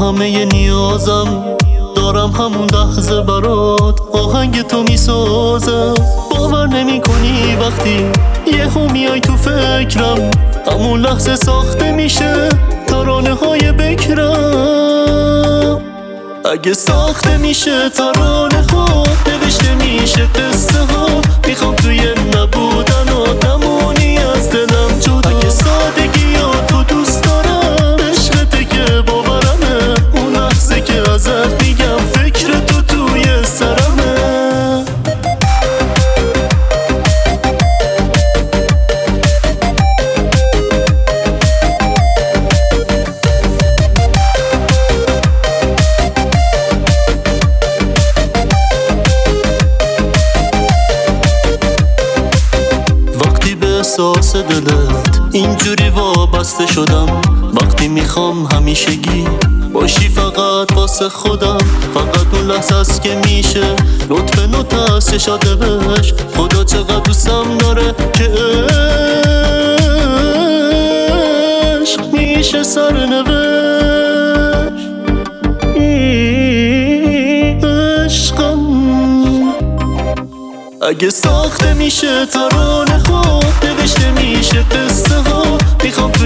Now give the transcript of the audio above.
همه نیازم دارم همون لحظه برات آهنگ تو میسازم. باور نمی کنی وقتی یهو میای تو فکرم، همون لحظه ساخته میشه ترانه های بکرم. اگه ساخته میشه ترانه ها، نوشته میشه قصه ها، میخوام توی نبودن نمونی از دلم جدا. اگه سادگی ها تو دوست دارم، عشقته که باورمه، اون لحظه که ازت میگم فکر تو توی سرمه. احساس دلت اینجوری وابسته شدم، وقتی میخوام همیشگی باشی فقط واسه خودم. فقط اون لحظه است که میشه لطف نوت از چشات بهش، خدا چقدر دوستم داره که عشق میشه سرنوشت. عشقم اگه ساخته میشه ترانه ها، نوشته میشه قصه ها، میخوام